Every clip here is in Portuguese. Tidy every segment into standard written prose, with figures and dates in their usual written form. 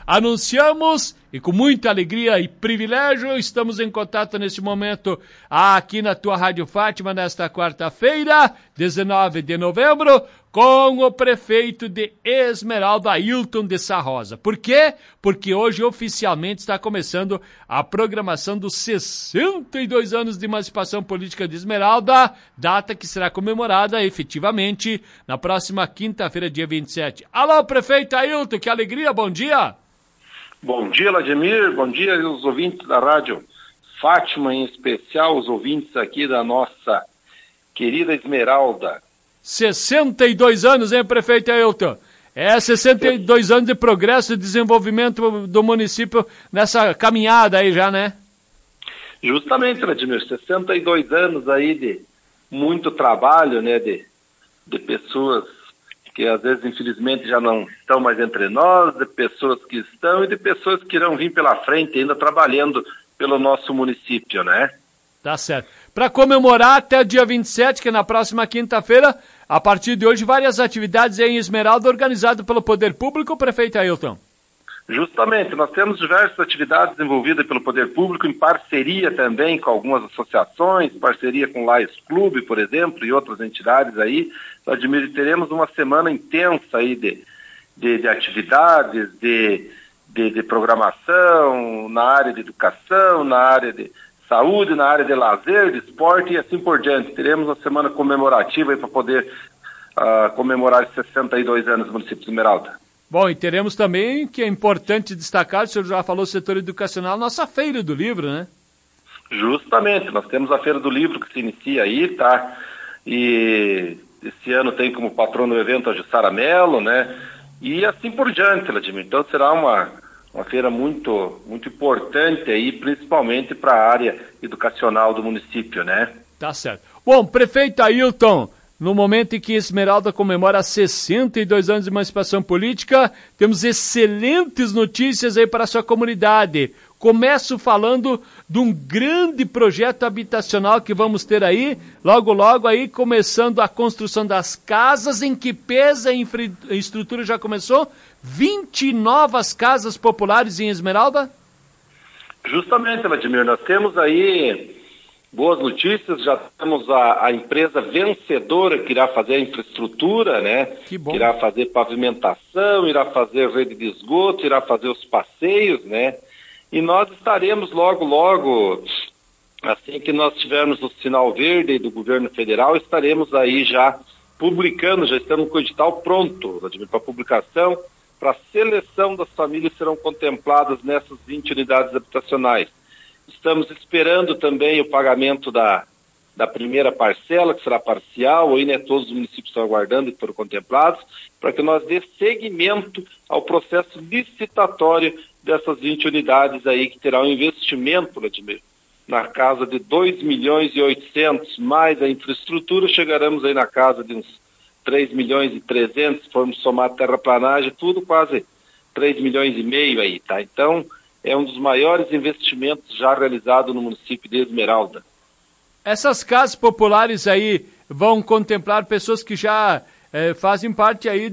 anunciamos e com muita alegria e privilégio estamos em contato neste momento aqui na tua Rádio Fátima nesta quarta-feira, 19 de novembro, com o prefeito de Esmeralda, Ailton de Sá Rosa. Por quê? Porque hoje oficialmente está começando a programação dos 62 anos de emancipação política de Esmeralda, data que será comemorada efetivamente na próxima quinta-feira, dia 27. Alô, prefeito Ailton, que alegria, bom dia! Bom dia, Vladimir, bom dia aos ouvintes da Rádio Fátima, em especial os ouvintes aqui da nossa querida Esmeralda. 62 anos, hein, prefeito Ailton? 62 anos de progresso e desenvolvimento do município nessa caminhada aí já, né? Justamente, Vladimir, 62 anos aí de muito trabalho, né, de pessoas que às vezes, infelizmente, já não estão mais entre nós, de pessoas que estão e de pessoas que irão vir pela frente ainda trabalhando pelo nosso município, né? Tá certo. Para comemorar até o dia 27, que é na próxima quinta-feira, a partir de hoje, várias atividades em Esmeralda organizadas pelo Poder Público, prefeito Ailton. Justamente, nós temos diversas atividades desenvolvidas pelo Poder Público, em parceria também com algumas associações, parceria com o Lais Clube, por exemplo, e outras entidades aí. Vladimir, teremos uma semana intensa aí de atividades, de programação, na área de educação, na área de saúde, na área de lazer, de esporte e assim por diante. Teremos uma semana comemorativa aí para poder comemorar os 62 anos do município de Esmeralda. Bom, e teremos também, que é importante destacar, o senhor já falou, setor educacional, nossa Feira do Livro, né? Justamente, nós temos a Feira do Livro que se inicia aí, tá? E esse ano tem como patrono do evento a Jussara Mello, né? E assim por diante, Vladimir. Então será uma feira muito, muito importante aí, principalmente para a área educacional do município, né? Tá certo. Bom, prefeito Ailton, no momento em que Esmeralda comemora 62 anos de emancipação política, temos excelentes notícias aí para a sua comunidade. Começo falando de um grande projeto habitacional que vamos ter aí, logo aí, começando a construção das casas, em que pesa a infraestrutura já começou, 20 novas casas populares em Esmeralda? Justamente, Vladimir, nós temos aí boas notícias, já temos a empresa vencedora que irá fazer a infraestrutura, né? Que bom. Que irá fazer pavimentação, irá fazer rede de esgoto, irá fazer os passeios, né? E nós estaremos logo, assim que nós tivermos o sinal verde do governo federal, estaremos aí já publicando, já estamos com o edital pronto para publicação, para seleção das famílias que serão contempladas nessas 20 unidades habitacionais. Estamos esperando também o pagamento da primeira parcela, que será parcial, aí, né, todos os municípios estão aguardando e foram contemplados, para que nós dê seguimento ao processo licitatório dessas 20 unidades aí, que terá um investimento, Vladimir, na casa de 2.800.000, mais a infraestrutura, chegaremos aí na casa de uns 3.300.000, se formos somar terraplanagem, tudo quase 3,5 milhões aí, tá? Então, é um dos maiores investimentos já realizados no município de Esmeralda. Essas casas populares aí vão contemplar pessoas que já fazem parte aí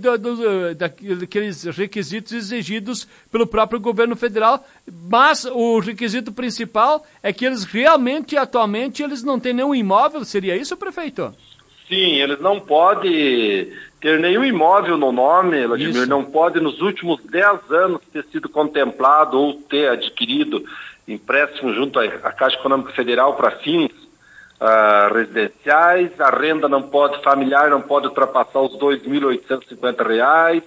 daqueles requisitos exigidos pelo próprio governo federal, mas o requisito principal é que eles realmente, atualmente, eles não têm nenhum imóvel, seria isso, prefeito? Sim, eles não podem ter nenhum imóvel no nome, Vladimir, não pode nos últimos 10 anos ter sido contemplado ou ter adquirido empréstimo junto à Caixa Econômica Federal para fins residenciais, a renda não pode, familiar não pode ultrapassar os R$2.850,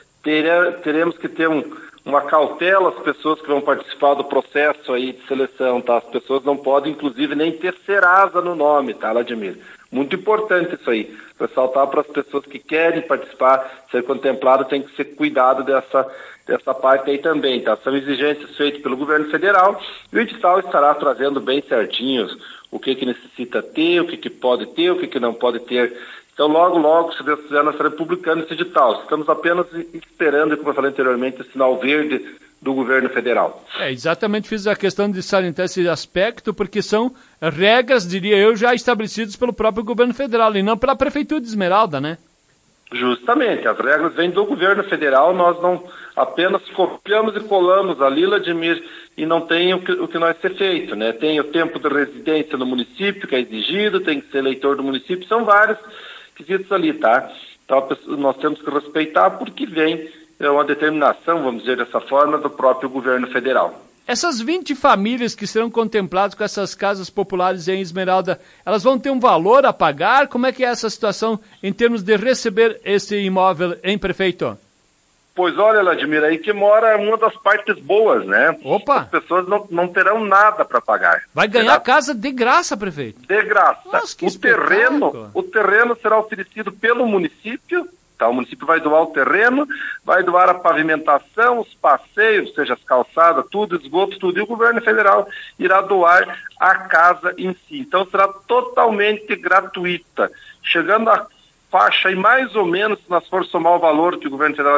teremos que ter uma cautela às pessoas que vão participar do processo aí de seleção, tá? As pessoas não podem, inclusive, nem ter Serasa no nome, tá, Vladimir? Muito importante isso aí, ressaltar para as pessoas que querem participar, ser contemplado, tem que ser cuidado dessa parte aí também, tá? São exigências feitas pelo governo federal e o edital estará trazendo bem certinhos o que necessita ter, o que pode ter, o que não pode ter. Então, logo, se Deus quiser, nós estaremos publicando esse edital. Estamos apenas esperando, como eu falei anteriormente, o sinal verde do governo federal. Exatamente, fiz a questão de salientar esse aspecto, porque são regras, diria eu, já estabelecidas pelo próprio governo federal, e não pela Prefeitura de Esmeralda, né? Justamente, as regras vêm do governo federal, nós não apenas copiamos e colamos ali, Vladimir, e não tem o que nós ser feito, né? Tem o tempo de residência no município, que é exigido, tem que ser eleitor do município, são vários quesitos ali, tá? Então nós temos que respeitar porque vem uma determinação, vamos dizer dessa forma, do próprio governo federal. Essas 20 famílias que serão contempladas com essas casas populares em Esmeralda, elas vão ter um valor a pagar? Como é que é essa situação em termos de receber esse imóvel, hein, prefeito? Pois olha, Vladimir, aí que mora uma das partes boas, né? Opa! As pessoas não terão nada para pagar. Vai ganhar casa de graça, prefeito? De graça. Nossa, que o terreno será oferecido pelo município. Tá, o município vai doar o terreno, vai doar a pavimentação, os passeios, seja as calçadas, tudo, esgoto, tudo. E o governo federal irá doar a casa em si. Então será totalmente gratuita. Chegando à faixa aí mais ou menos, se nós for somar o valor que o governo federal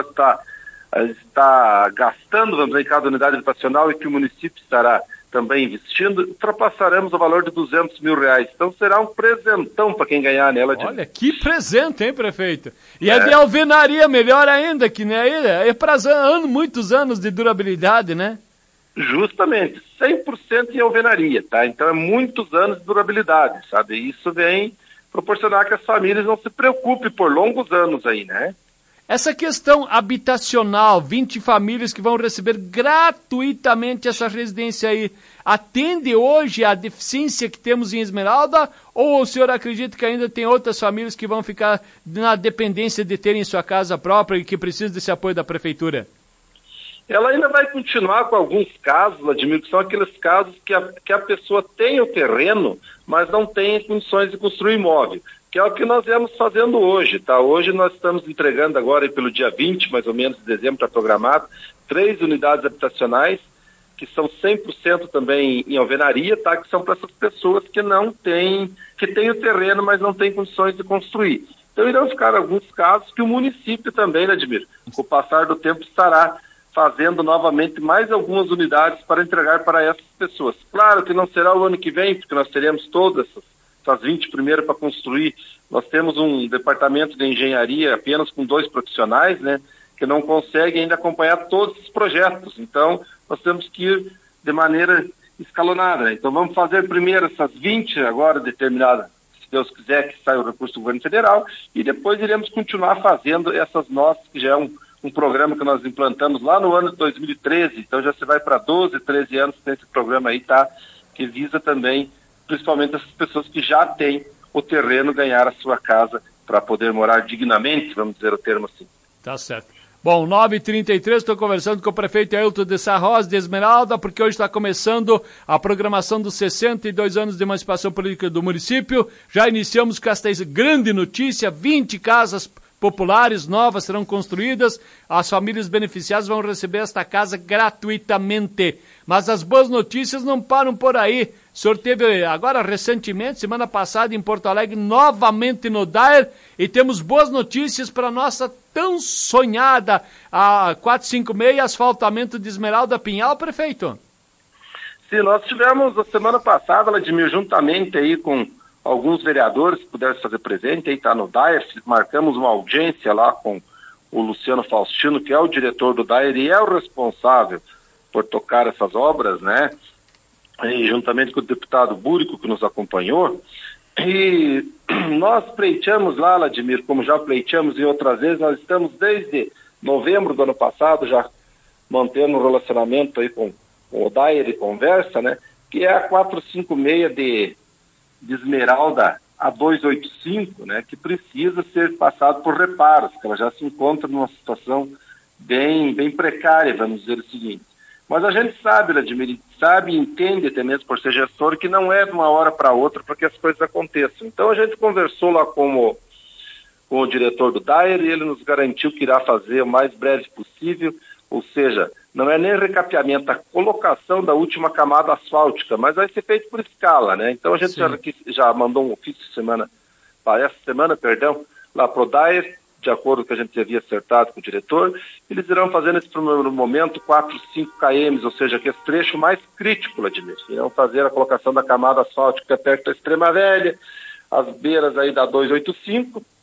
está gastando, vamos dizer, em cada unidade habitacional e que o município estará também investindo, ultrapassaremos o valor de R$200 mil. Então será um presentão para quem ganhar nela. Olha, que presente, hein, prefeito? E é de alvenaria, melhor ainda, que né, é para muitos anos de durabilidade, né? Justamente, 100% em alvenaria, tá? Então é muitos anos de durabilidade, sabe? Isso vem proporcionar que as famílias não se preocupem por longos anos aí, né? Essa questão habitacional, 20 famílias que vão receber gratuitamente essa residência aí, atende hoje à deficiência que temos em Esmeralda? Ou o senhor acredita que ainda tem outras famílias que vão ficar na dependência de terem sua casa própria e que precisam desse apoio da prefeitura? Ela ainda vai continuar com alguns casos, Vladimir, que são aqueles casos que a pessoa tem o terreno, mas não tem condições de construir imóvel, que é o que nós viemos fazendo hoje, tá? Hoje nós estamos entregando agora, pelo dia 20, mais ou menos, de dezembro, está programado, 3 unidades habitacionais, que são 100% também em alvenaria, tá? Que são para essas pessoas que não têm, que têm o terreno, mas não têm condições de construir. Então irão ficar alguns casos que o município também, Vladimir, com o passar do tempo estará fazendo novamente mais algumas unidades para entregar para essas pessoas. Claro que não será o ano que vem, porque nós teremos todas essas 20 primeiro para construir. Nós temos um departamento de engenharia apenas com 2 profissionais, né, que não conseguem ainda acompanhar todos os projetos. Então, nós temos que ir de maneira escalonada. Então, vamos fazer primeiro essas 20 agora determinadas, se Deus quiser que saia o recurso do governo federal, e depois iremos continuar fazendo essas nossas, que já é um programa que nós implantamos lá no ano de 2013, então já se vai para 12, 13 anos que esse programa aí, tá? Que visa também, principalmente essas pessoas que já têm o terreno, ganhar a sua casa para poder morar dignamente, vamos dizer o termo assim. Tá certo. Bom, 9h33, estou conversando com o prefeito Ailton de Sá Rosa de Esmeralda, porque hoje está começando a programação dos 62 anos de emancipação política do município. Já iniciamos com esta grande notícia, 20 casas populares novas serão construídas, as famílias beneficiadas vão receber esta casa gratuitamente. Mas as boas notícias não param por aí. O senhor teve agora recentemente, semana passada, em Porto Alegre, novamente no DAER, e temos boas notícias para a nossa tão sonhada a 456, asfaltamento de Esmeralda Pinhal, prefeito. Sim, nós tivemos a semana passada, Vladimir, juntamente aí com alguns vereadores que puderam se fazer presente, aí está no DAER, marcamos uma audiência lá com o Luciano Faustino, que é o diretor do DAER e é o responsável por tocar essas obras, né? E juntamente com o deputado Búrico, que nos acompanhou, e nós pleiteamos lá, Vladimir, como já pleiteamos em outras vezes, nós estamos desde novembro do ano passado já mantendo um relacionamento aí com o DAER e Conversa, né? Que é a 456 de Esmeralda a 285, né, que precisa ser passado por reparos, que ela já se encontra numa situação bem precária, vamos dizer o seguinte. Mas a gente sabe, Vladimir, sabe e entende até mesmo por ser gestor que não é de uma hora para outra para que as coisas aconteçam. Então a gente conversou lá com o diretor do DAER e ele nos garantiu que irá fazer o mais breve possível, ou seja, não é nem recapeamento, a colocação da última camada asfáltica, mas vai ser feito por escala, né? Então a gente já mandou um ofício essa semana, lá para o DAER, de acordo com o que a gente havia acertado com o diretor. Eles irão fazer nesse primeiro momento 4, 5 km, ou seja, que é esse trecho mais crítico, Vladimir. Irão fazer a colocação da camada asfáltica perto da Extrema Velha, as beiras aí da 285,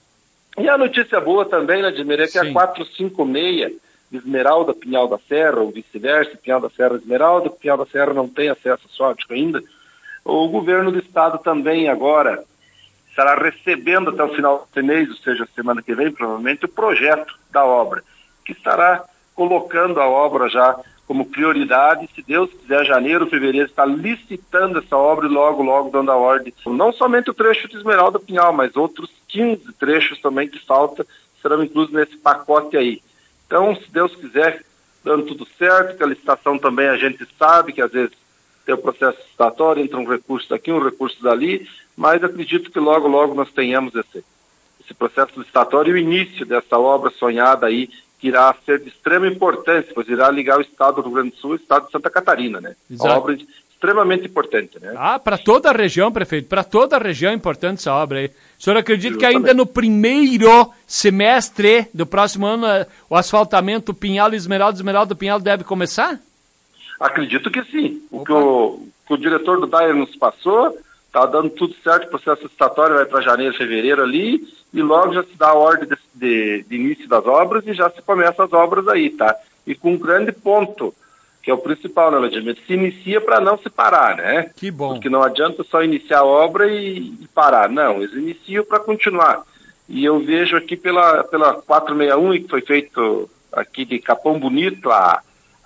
E a notícia boa também, né, Admir, é que a 456 Esmeralda, Pinhal da Serra, ou vice-versa, Pinhal da Serra, Esmeralda, Pinhal da Serra não tem acesso asfáltico ainda. O governo do estado também agora estará recebendo até o final desse mês, ou seja, semana que vem, provavelmente, o projeto da obra, que estará colocando a obra já como prioridade. Se Deus quiser, janeiro, fevereiro, está licitando essa obra e logo, logo dando a ordem. Não somente o trecho de Esmeralda Pinhal, mas outros 15 trechos também que falta serão inclusos nesse pacote aí. Então, se Deus quiser, dando tudo certo, que a licitação também a gente sabe que às vezes tem o processo licitatório, entra um recurso daqui, um recurso dali, mas acredito que logo, logo nós tenhamos esse processo licitatório e o início dessa obra sonhada aí, que irá ser de extrema importância, pois irá ligar o estado do Rio Grande do Sul e o estado de Santa Catarina, né? Exato. Uma obra extremamente importante, né? Para toda a região, prefeito, para toda a região é importante essa obra aí. O senhor acredita que ainda no primeiro semestre do próximo ano o asfaltamento Pinhal e Esmeralda Pinhal deve começar? Acredito que sim. O que o diretor do DAER nos passou, está dando tudo certo, o processo licitatório vai para janeiro, fevereiro ali, e logo já se dá a ordem de início das obras e já se começa as obras aí, tá? E com um grande ponto, que é o principal, né, Vladimir? Se inicia para não se parar, né? Que bom. Porque não adianta só iniciar a obra e parar. Não, eles iniciam para continuar. E eu vejo aqui pela 461, que foi feito aqui de Capão Bonito, a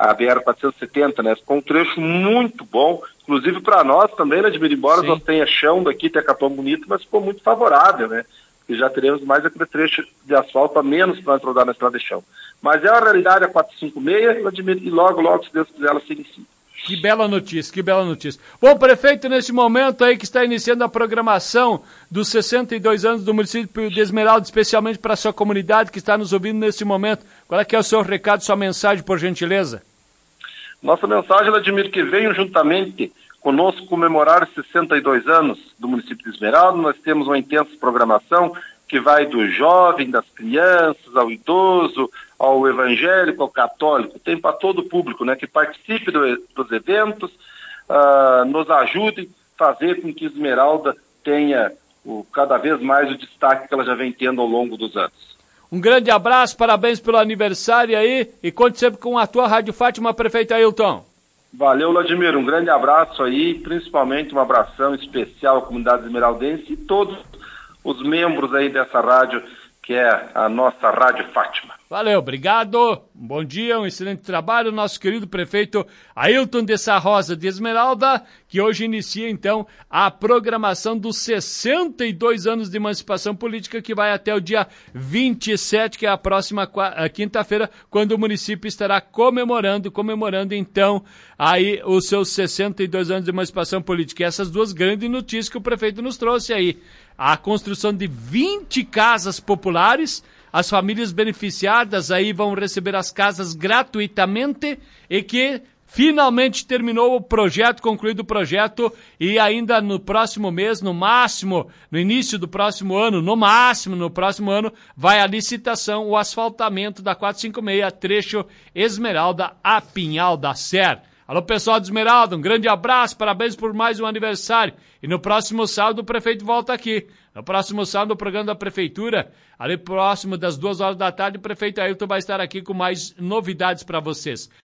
BR-470, né? Com um trecho muito bom, inclusive para nós também, né, Vladimir? Embora nós tenha chão daqui até Capão Bonito, mas ficou muito favorável, né? E já teremos mais aquele trecho de asfalto a menos para nós rodar na estrada de chão. Mas é a realidade, a 456, Vladimir, e logo, logo, se Deus quiser, ela se inicia. Que bela notícia, que bela notícia. Bom, prefeito, nesse momento aí que está iniciando a programação dos 62 anos do município de Esmeralda, especialmente para a sua comunidade que está nos ouvindo nesse momento, qual é que é o seu recado, sua mensagem, por gentileza? Nossa mensagem, Vladimir, que venham juntamente conosco comemorar os 62 anos do município de Esmeralda. Nós temos uma intensa programação que vai do jovem, das crianças, ao idoso, ao evangélico, ao católico. Tem para todo o público, né, que participe dos eventos, nos ajude a fazer com que Esmeralda tenha cada vez mais o destaque que ela já vem tendo ao longo dos anos. Um grande abraço, parabéns pelo aniversário aí e conte sempre com a tua Rádio Fátima, prefeito Ailton. Valeu, Vladimir, um grande abraço aí, principalmente um abração especial à comunidade esmeraldense e todos os membros aí dessa rádio, que é a nossa Rádio Fátima. Valeu, obrigado, um bom dia, um excelente trabalho, nosso querido prefeito Ailton de Sá Rosa de Esmeralda, que hoje inicia então a programação dos 62 anos de emancipação política, que vai até o dia 27, que é a próxima quinta-feira, quando o município estará comemorando então aí os seus 62 anos de emancipação política. E essas duas grandes notícias que o prefeito nos trouxe aí, a construção de 20 casas populares. As famílias beneficiadas aí vão receber as casas gratuitamente e que finalmente terminou o projeto, concluído o projeto e ainda no próximo mês, no máximo, no início do próximo ano, no máximo no próximo ano, vai a licitação, o asfaltamento da 456, trecho Esmeralda a Pinhal da Serra. Alô, pessoal de Esmeralda, um grande abraço, parabéns por mais um aniversário. E no próximo sábado o prefeito volta aqui. No próximo sábado, o programa da Prefeitura, ali próximo das 2 horas da tarde, o prefeito Ailton vai estar aqui com mais novidades para vocês.